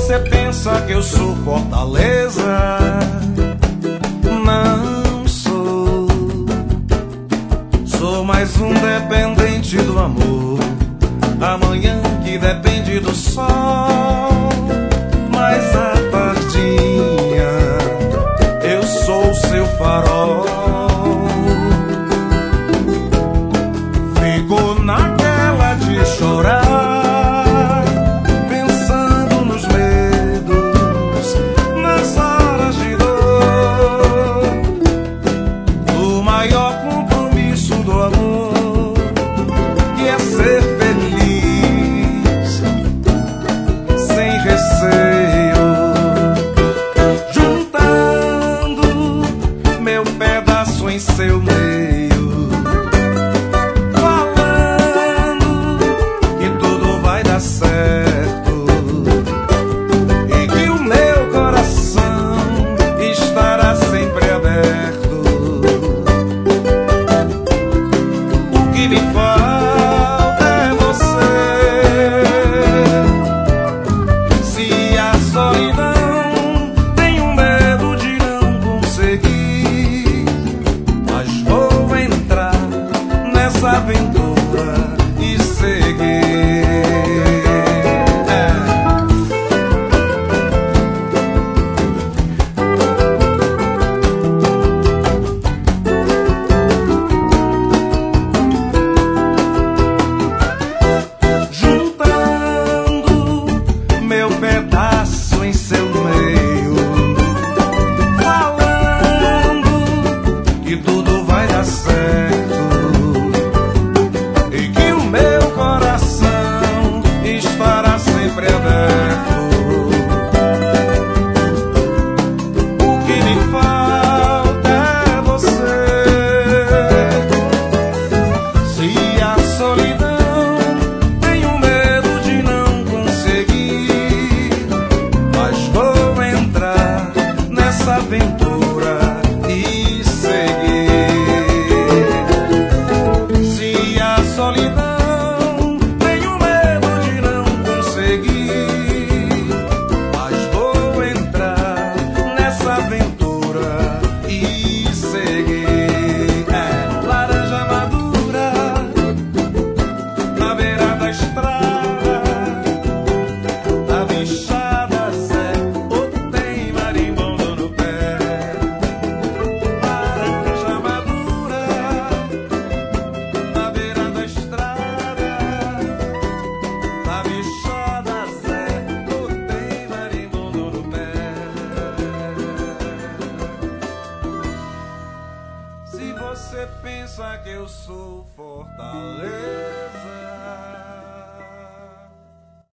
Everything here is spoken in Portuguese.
você pensa que eu sou fortaleza, não sou. Sou mais um dependente do amor, amanhã que depende do sol. Mas à tardinha eu sou o seu farol. Fico naquela de chorar, pensando nos medos, nas horas de dor. O maior compromisso do amor, que é ser feliz sem receio, juntando meu pedaço em seu meio, falando que tudo vai dar certo e que o meu coração estará sempre aberto. O que me falta é você. Se a solidão tenho medo de não conseguir, mas vou entrar nessa aventura e seguir. Juntando meu pedaço em seu meio, falando que tudo vai dar certo e que o meu coração estará sempre aberto. O que me falta é você. Se a solidão tenho medo de não conseguir, mas vou entrar nessa aventura e seguir. Se a solidão tenho medo de não conseguir, mas vou entrar nessa aventura e seguir. Laranja madura na beira da estrada, a bichada Zé, ou tem marimbondo no pé. Laranja madura na beira da estrada, a bichada Zé, ou tem marimbondo no pé. Se você pensa que eu sou fortaleza,